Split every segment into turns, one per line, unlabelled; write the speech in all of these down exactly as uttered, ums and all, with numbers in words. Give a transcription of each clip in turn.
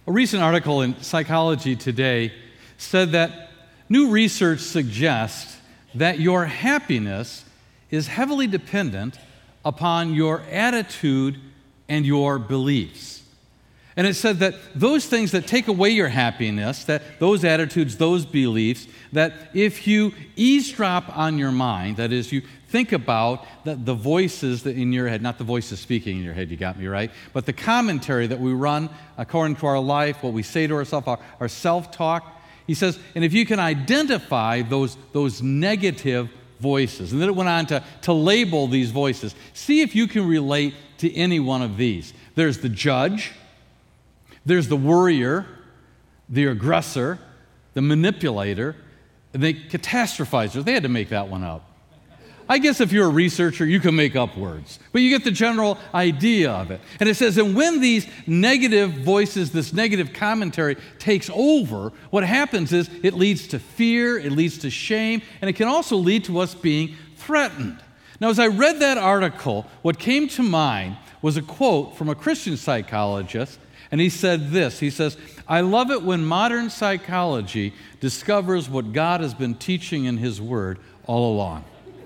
A recent article in Psychology Today said that new research suggests that your happiness is heavily dependent upon your attitude and your beliefs. And it said that those things that take away your happiness, that those attitudes, those beliefs, that if you eavesdrop on your mind, that is, you think about the, the voices that in your head, not the voices speaking in your head, you got me right, but the commentary that we run according to our life, what we say to ourselves, our, our self-talk. He says, and if you can identify those, those negative voices, and then it went on to, to label these voices, see if you can relate to any one of these. There's the judge, there's the worrier, the aggressor, the manipulator, and the catastrophizer. They had to make that one up. I guess if you're a researcher, you can make up words, but you get the general idea of it. And it says, and when these negative voices, this negative commentary takes over, what happens is it leads to fear, it leads to shame, and it can also lead to us being threatened. Now, as I read that article, what came to mind was a quote from a Christian psychologist, and he said this, he says, I love it when modern psychology discovers what God has been teaching in His Word all along.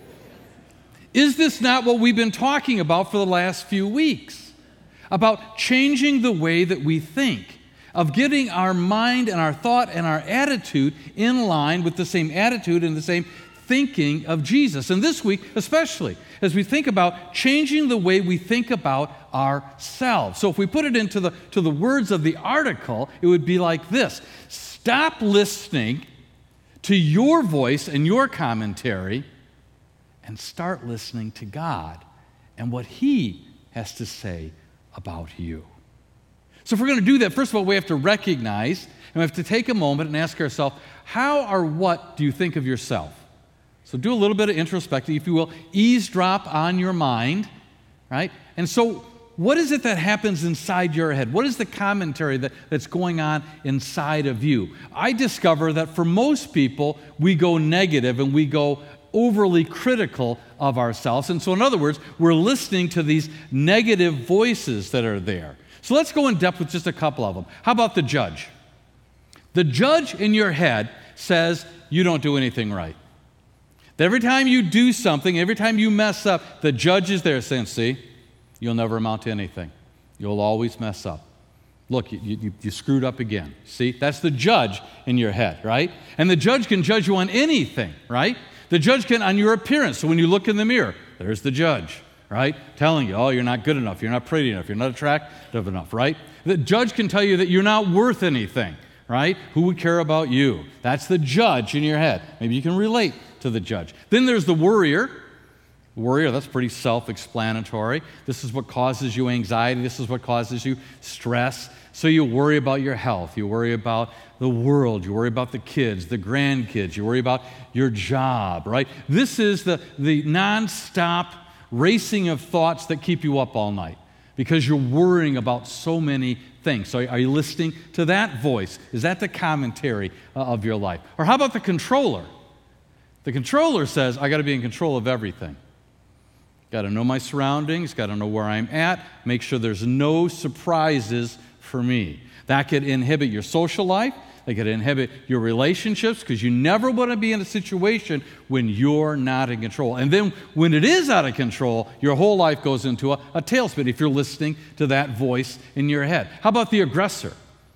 Is this not what we've been talking about for the last few weeks? About changing the way that we think, of getting our mind and our thought and our attitude in line with the same attitude and the same thinking of Jesus. And this week especially, as we think about changing the way we think about ourselves. So if we put it into the, to the words of the article, it would be like this. Stop listening to your voice and your commentary and start listening to God and what He has to say about you. So if we're going to do that, first of all, we have to recognize and we have to take a moment and ask ourselves, how or what do you think of yourself? So do a little bit of introspecting, if you will, eavesdrop on your mind, right? And so what is it that happens inside your head? What is the commentary that, that's going on inside of you? I discover that for most people, we go negative and we go overly critical of ourselves. And so in other words, we're listening to these negative voices that are there. So let's go in depth with just a couple of them. How about the judge? The judge in your head says you don't do anything right. That every time you do something, every time you mess up, the judge is there saying, see, you'll never amount to anything. You'll always mess up. Look, you, you, you screwed up again. See, that's the judge in your head, right? And the judge can judge you on anything, right? The judge can on your appearance. So when you look in the mirror, there's the judge, right? Telling you, oh, you're not good enough, you're not pretty enough, you're not attractive enough, right? The judge can tell you that you're not worth anything, right? Who would care about you? That's the judge in your head. Maybe you can relate to the judge. Then there's the worrier. Worrier, that's pretty self-explanatory. This is what causes you anxiety. This is what causes you stress. So you worry about your health. You worry about the world. You worry about the kids, the grandkids. You worry about your job, right? This is the, the nonstop racing of thoughts that keep you up all night because you're worrying about so many things. So are you listening to that voice? Is that the commentary uh, of your life? Or how about the controller? The controller says, I got to be in control of everything. Got to know my surroundings, got to know where I'm at, make sure there's no surprises for me. That could inhibit your social life, that could inhibit your relationships, because you never want to be in a situation when you're not in control. And then when it is out of control, your whole life goes into a, a tailspin if you're listening to that voice in your head. How about the aggressor?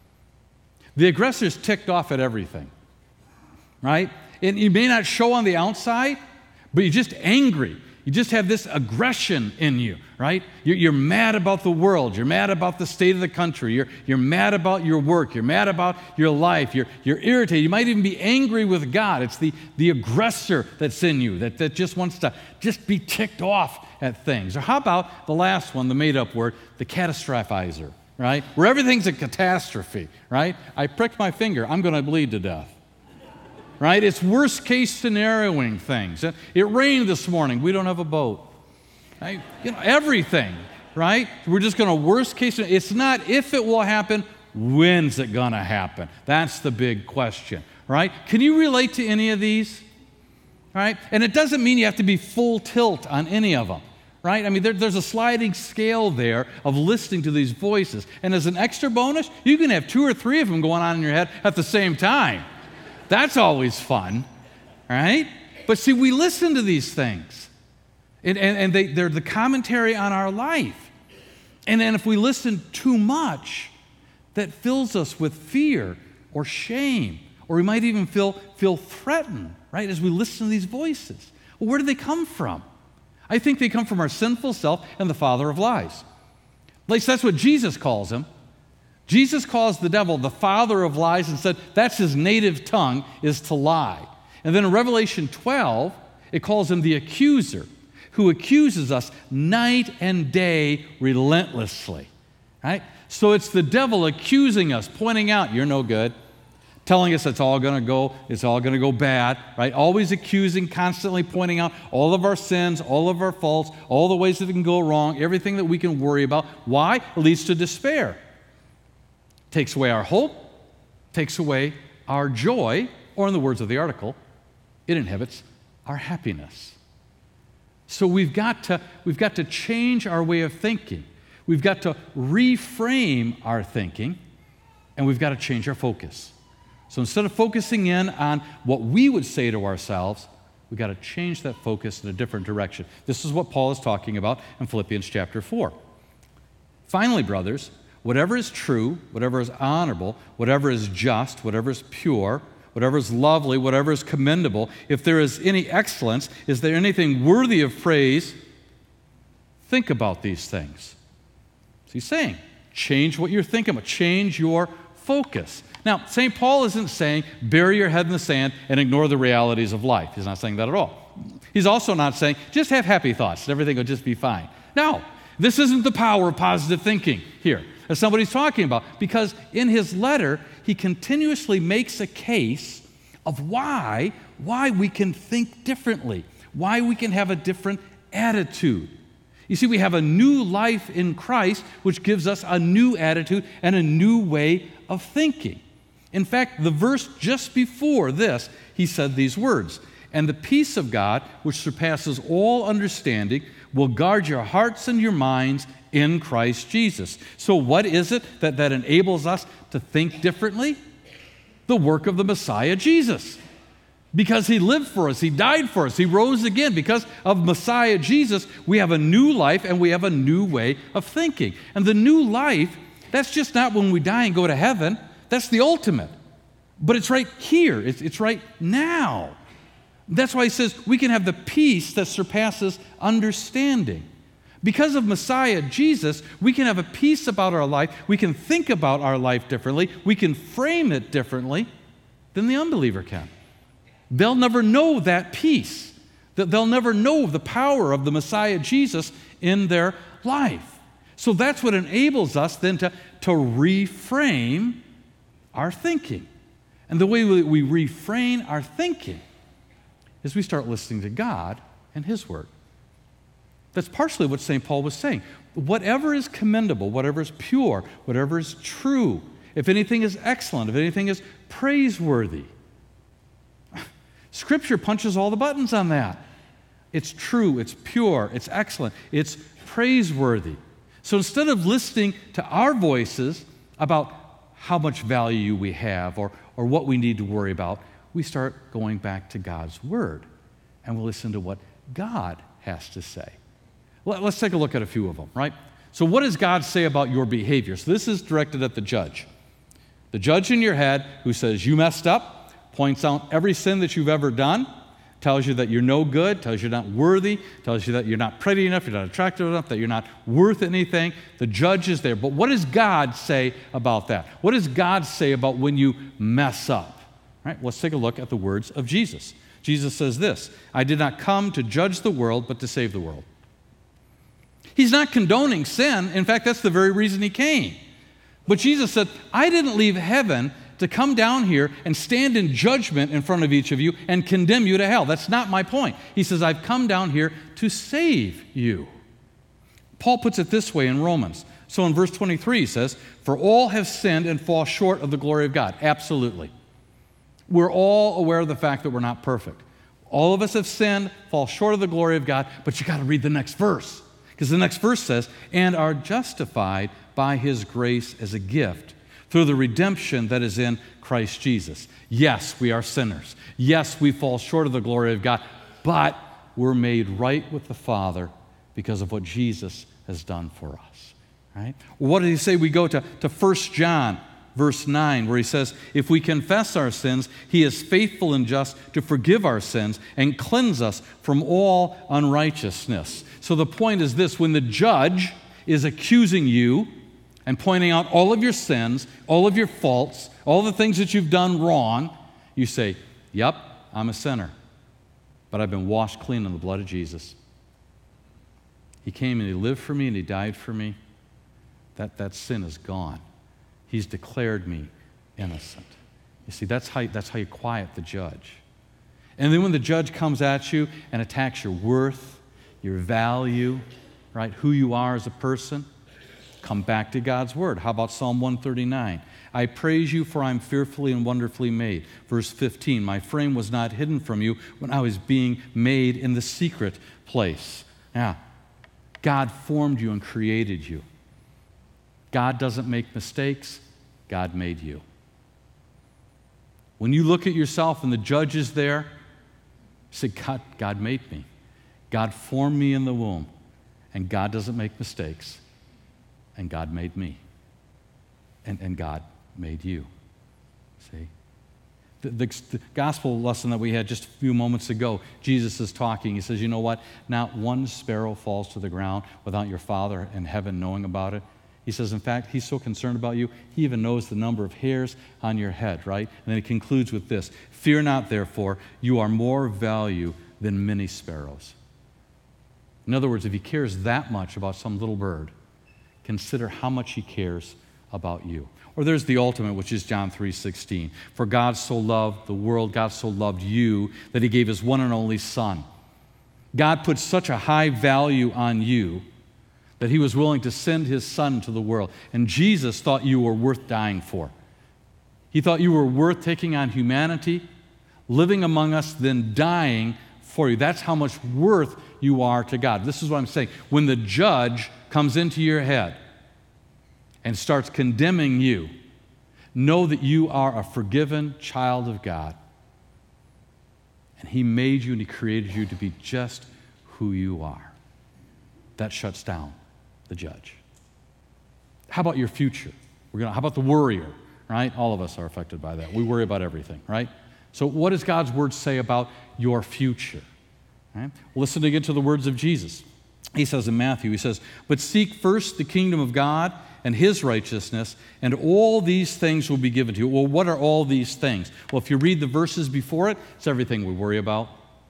The aggressor's ticked off at everything, right? And you may not show on the outside, but you're just angry. You just have this aggression in you, right? You're, you're mad about the world. You're mad about the state of the country. You're, you're mad about your work. You're mad about your life. You're, you're irritated. You might even be angry with God. It's the, the aggressor that's in you that, that just wants to just be ticked off at things. Or how about the last one, the made-up word, the catastrophizer, right? Where everything's a catastrophe, right? I pricked my finger. I'm going to bleed to death. Right? It's worst case scenarioing things. It rained this morning. We don't have a boat. Right? You know, everything, right? We're just going to worst case. It's not if it will happen, when's it going to happen? That's the big question, right? Can you relate to any of these? Right? And it doesn't mean you have to be full tilt on any of them, right? I mean, there, there's a sliding scale there of listening to these voices. And as an extra bonus, you can have two or three of them going on in your head at the same time. That's always fun, right? But see, we listen to these things, and, and, and they, they're the commentary on our life. And then if we listen too much, that fills us with fear or shame, or we might even feel, feel threatened, right, as we listen to these voices. Well, where do they come from? I think they come from our sinful self and the father of lies. At least that's what Jesus calls him. Jesus calls the devil the father of lies and said that's his native tongue, is to lie. And then in Revelation twelve, it calls him the accuser, who accuses us night and day relentlessly. Right? So it's the devil accusing us, pointing out, you're no good, telling us it's all going to go, it's all going to go bad, right? Always accusing, constantly pointing out all of our sins, all of our faults, all the ways that it can go wrong, everything that we can worry about. Why? It leads to despair. Takes away our hope, takes away our joy, or in the words of the article, it inhibits our happiness. So we've got to, we've got to change our way of thinking. We've got to reframe our thinking, and we've got to change our focus. So instead of focusing in on what we would say to ourselves, we've got to change that focus in a different direction. This is what Paul is talking about in Philippians chapter four. Finally, brothers, whatever is true, whatever is honorable, whatever is just, whatever is pure, whatever is lovely, whatever is commendable, if there is any excellence, is there anything worthy of praise, think about these things. So he's saying, change what you're thinking about, change your focus. Now, Saint Paul isn't saying bury your head in the sand and ignore the realities of life. He's not saying that at all. He's also not saying just have happy thoughts and everything will just be fine. No, this isn't the power of positive thinking here, as somebody's talking about, because in his letter, he continuously makes a case of why, why we can think differently, why we can have a different attitude. You see, we have a new life in Christ, which gives us a new attitude and a new way of thinking. In fact, the verse just before this, he said these words, "And the peace of God, which surpasses all understanding, will guard your hearts and your minds in Christ Jesus." So what is it that, that enables us to think differently? The work of the Messiah, Jesus. Because he lived for us, he died for us, he rose again. Because of Messiah Jesus, we have a new life and we have a new way of thinking. And the new life, that's just not when we die and go to heaven. That's the ultimate. But it's right here. It's, it's right now. That's why he says we can have the peace that surpasses understanding. Because of Messiah Jesus, we can have a peace about our life. We can think about our life differently. We can frame it differently than the unbeliever can. They'll never know that peace. They'll never know the power of the Messiah Jesus in their life. So that's what enables us then to, to reframe our thinking. And the way we, we reframe our thinking is we start listening to God and His Word. That's partially what Saint Paul was saying. Whatever is commendable, whatever is pure, whatever is true, if anything is excellent, if anything is praiseworthy, Scripture punches all the buttons on that. It's true, it's pure, it's excellent, it's praiseworthy. So instead of listening to our voices about how much value we have or, or what we need to worry about, we start going back to God's Word and we listen to what God has to say. Let, let's take a look at a few of them, right? So what does God say about your behavior? So this is directed at the judge. The judge in your head who says you messed up, points out every sin that you've ever done, tells you that you're no good, tells you you're not worthy, tells you that you're not pretty enough, you're not attractive enough, that you're not worth anything. The judge is there. But what does God say about that? What does God say about when you mess up? Right? Let's take a look at the words of Jesus. Jesus says this, "I did not come to judge the world, but to save the world." He's not condoning sin. In fact, that's the very reason he came. But Jesus said, I didn't leave heaven to come down here and stand in judgment in front of each of you and condemn you to hell. That's not my point. He says, I've come down here to save you. Paul puts it this way in Romans. So in verse twenty-three, he says, "For all have sinned and fall short of the glory of God." Absolutely. We're all aware of the fact that we're not perfect. All of us have sinned, fall short of the glory of God, but you got to read the next verse. Because the next verse says, and are justified by his grace as a gift through the redemption that is in Christ Jesus. Yes, we are sinners. Yes, we fall short of the glory of God, but we're made right with the Father because of what Jesus has done for us. Right? What did he say? We go to, to First John verse nine, where he says, if we confess our sins, he is faithful and just to forgive our sins and cleanse us from all unrighteousness. So the point is this: when the judge is accusing you and pointing out all of your sins, all of your faults, all the things that you've done wrong, you say, yep, I'm a sinner, but I've been washed clean in the blood of Jesus. He came and he lived for me and he died for me. That, that sin is gone. He's declared me innocent. You see, that's how, that's how you quiet the judge. And then when the judge comes at you and attacks your worth, your value, right, who you are as a person, come back to God's word. How about Psalm one thirty-nine? I praise you, for I am fearfully and wonderfully made. Verse fifteen, my frame was not hidden from you when I was being made in the secret place. Yeah, God formed you and created you. God doesn't make mistakes. God made you. When you look at yourself and the judge is there, say, God, God made me. God formed me in the womb. And God doesn't make mistakes. And God made me. And, and God made you. See? The, the, the gospel lesson that we had just a few moments ago, Jesus is talking. He says, you know what? Not one sparrow falls to the ground without your Father in heaven knowing about it. He says, in fact, he's so concerned about you, he even knows the number of hairs on your head, right? And then he concludes with this: fear not, therefore, you are more value than many sparrows. In other words, if he cares that much about some little bird, consider how much he cares about you. Or there's the ultimate, which is John three sixteen. For God so loved the world, God so loved you, that he gave his one and only Son. God put such a high value on you that he was willing to send his Son to the world. And Jesus thought you were worth dying for. He thought you were worth taking on humanity, living among us, then dying for you. That's how much worth you are to God. This is what I'm saying. When the judge comes into your head and starts condemning you, know that you are a forgiven child of God. And he made you and he created you to be just who you are. That shuts down the judge. How about your future? We're gonna, how about the worrier, right? All of us are affected by that. We worry about everything, right? So what does God's word say about your future? Right? Listen again to the words of Jesus. He says in Matthew, he says, but seek first the kingdom of God and his righteousness, and all these things will be given to you. Well, what are all these things? Well, if you read the verses before it, it's everything we worry about.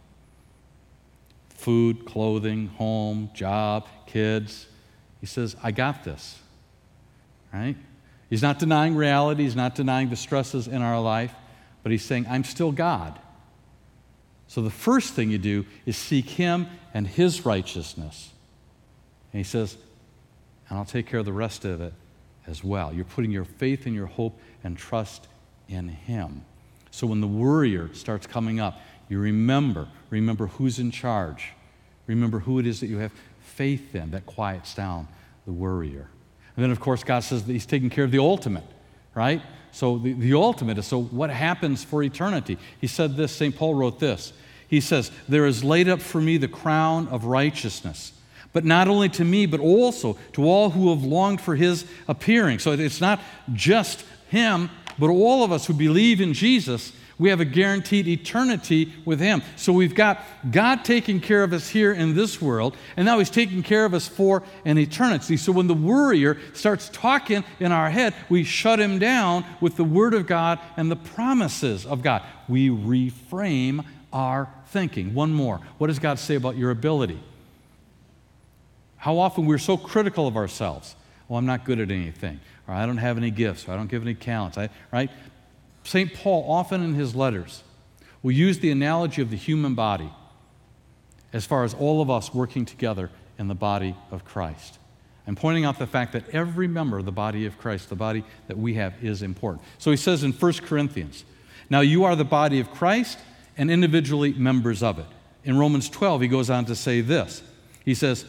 Food, clothing, home, job, kids. He says, I got this, right? He's not denying reality. He's not denying the stresses in our life, but he's saying, I'm still God. So the first thing you do is seek him and his righteousness. And he says, and I'll take care of the rest of it as well. You're putting your faith and your hope and trust in him. So when the worrier starts coming up, you remember, remember who's in charge. Remember who it is that you have faith in. That quiets down the worrier. And then, of course, God says that he's taking care of the ultimate, right? So the, the ultimate is, so what happens for eternity? He said this, Saint Paul wrote this. He says, there is laid up for me the crown of righteousness, but not only to me, but also to all who have longed for his appearing. So it's not just him, but all of us who believe in Jesus. We have a guaranteed eternity with him. So we've got God taking care of us here in this world, and now he's taking care of us for an eternity. So when the worrier starts talking in our head, we shut him down with the word of God and the promises of God. We reframe our thinking. One more. What does God say about your ability? How often we're so critical of ourselves. Well, I'm not good at anything, or I don't have any gifts, or I don't give any talents, I, right? Saint Paul, often in his letters, will use the analogy of the human body as far as all of us working together in the body of Christ. And pointing out the fact that every member of the body of Christ, the body that we have, is important. So he says in First Corinthians, now you are the body of Christ and individually members of it. In Romans twelve, he goes on to say this. He says,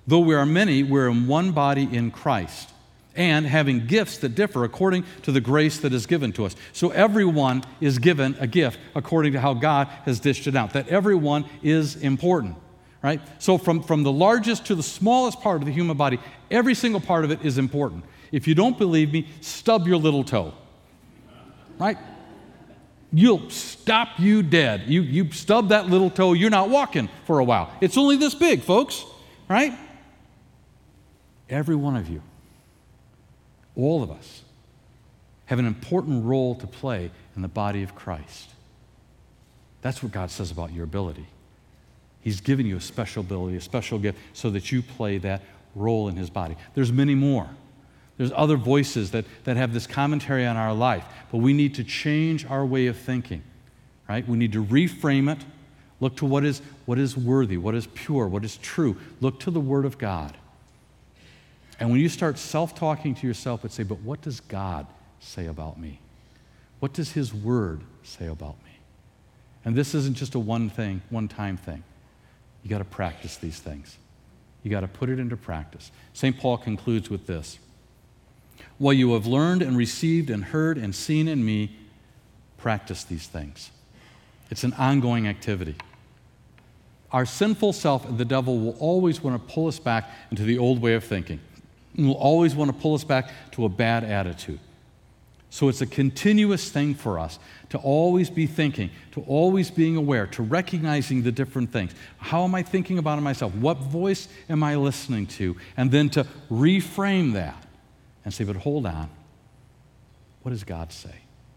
Though we are many, we're in one body in Christ, and having gifts that differ according to the grace that is given to us. So everyone is given a gift according to how God has dished it out, that everyone is important, right? So from, from the largest to the smallest part of the human body, every single part of it is important. If you don't believe me, stub your little toe, right? You'll stop you dead. You, you stub that little toe, you're not walking for a while. It's only this big, folks, right? Every one of you, all of us, have an important role to play in the body of Christ. That's what God says about your ability. He's given you a special ability, a special gift, so that you play that role in His body. There's many more. There's other voices that, that have this commentary on our life, but we need to change our way of thinking, right? We need to reframe it, look to what is, what is worthy, what is pure, what is true. Look to the Word of God. And when you start self-talking to yourself, and say, but what does God say about me? What does His Word say about me? And this isn't just a one thing, one-time thing. You got to practice these things. You got to put it into practice. Saint Paul concludes with this. What you have learned and received and heard and seen in me, practice these things. It's an ongoing activity. Our sinful self, the devil, will always want to pull us back into the old way of thinking. He will always want to pull us back to a bad attitude. So it's a continuous thing for us to always be thinking, to always being aware, to recognizing the different things. How am I thinking about myself? What voice am I listening to? And then to reframe that and say, but hold on, what does God say?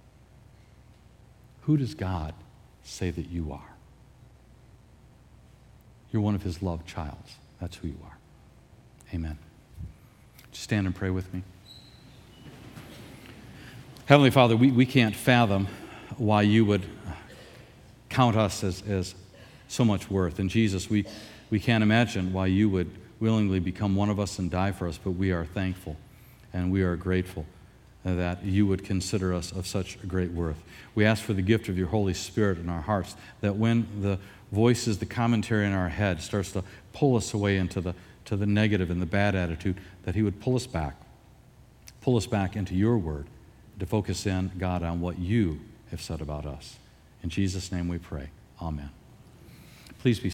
Who does God say that you are? You're one of His loved child. That's who you are. Amen. Just stand and pray with me. Heavenly Father, we, we can't fathom why you would count us as, as so much worth. And Jesus, we, we can't imagine why you would willingly become one of us and die for us, but we are thankful and we are grateful that you would consider us of such great worth. We ask for the gift of your Holy Spirit in our hearts, that when the voices, the commentary in our head starts to pull us away into the, to the negative and the bad attitude, that He would pull us back, pull us back into your word, to focus in, God, on what you have said about us. In Jesus' name we pray. Amen. Please be